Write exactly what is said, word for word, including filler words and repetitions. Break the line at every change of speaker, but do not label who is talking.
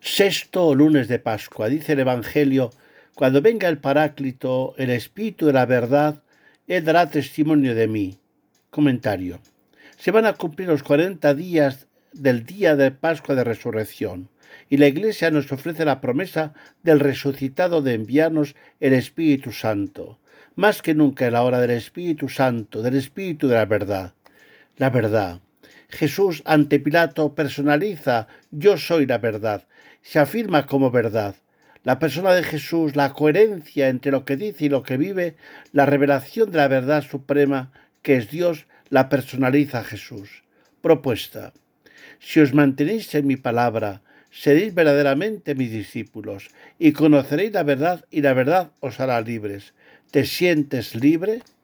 Sexto lunes de Pascua. Dice el Evangelio: cuando venga el Paráclito, el Espíritu de la verdad, Él dará testimonio de mí. Comentario. Se van a cumplir los cuarenta días del día de Pascua de Resurrección, y la Iglesia nos ofrece la promesa del resucitado de enviarnos el Espíritu Santo, más que nunca en la hora del Espíritu Santo, del Espíritu de la verdad. La verdad. Jesús ante Pilato personaliza: yo soy la verdad. Se afirma como verdad. La persona de Jesús, la coherencia entre lo que dice y lo que vive, la revelación de la verdad suprema, que es Dios, la personaliza Jesús. Propuesta. Si os mantenéis en mi palabra, seréis verdaderamente mis discípulos, y conoceréis la verdad, y la verdad os hará libres. ¿Te sientes libre?